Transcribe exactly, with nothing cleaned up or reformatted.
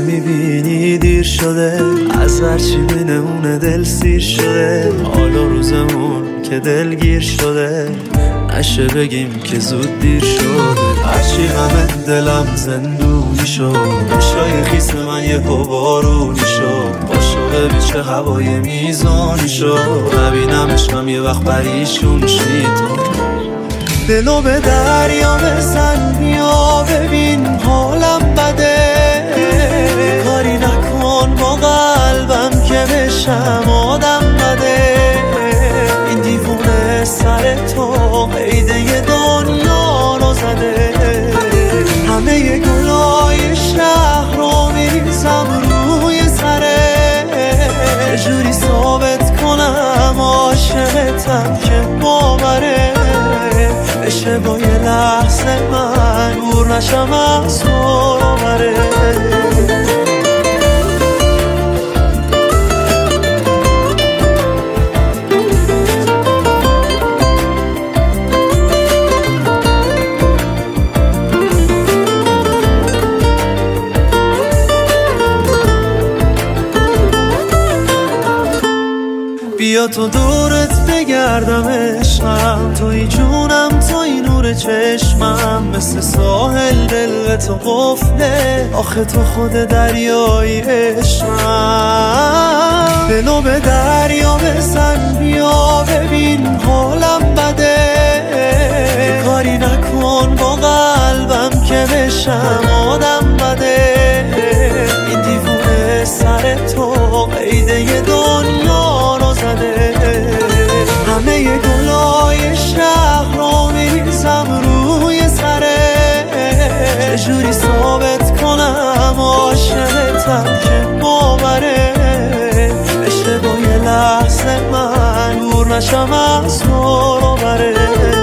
میبینی دیر شده، از هرچی بینمونه دل سیر شده. حالا روزمون که دلگیر شده، نشه بگیم که زود دیر شده. هرچی همه دلم زندونی شد، عشقای خیس من یه بارونی شد. عاشق بی چه هوای میزانی شد، نبینم عشقم یه وقت پریشون شید. دلو به دریا بزن بیا ببین حالم بده، کاری نکن با قلبم که بشم آدم بده. این دیوونه سر تو قیده دنیا رو زده، همه گلای شهر رو میریزم روی سره، جوری ثابت کنم عاشقتم که باوره بشه با یه لحظه من دور نشم از تو بره. بیا تو دورت بگردم عشقم، توی جونم توی نور چشمم، مثل ساحل دل به تو قفله، آخه تو خود دریای عشقم. دلو به دریا بزن بیا ببین حالم بده، کاری نکن با قلبم که بشم آدم بده. این دیوونه سر تو قیده دنیا رو زده، همه گلای شهر رو میریزم روی سره، جوری ثابت کنم عاشقتم که باوره بشه با یه لحظه من دور نشم از تو بره.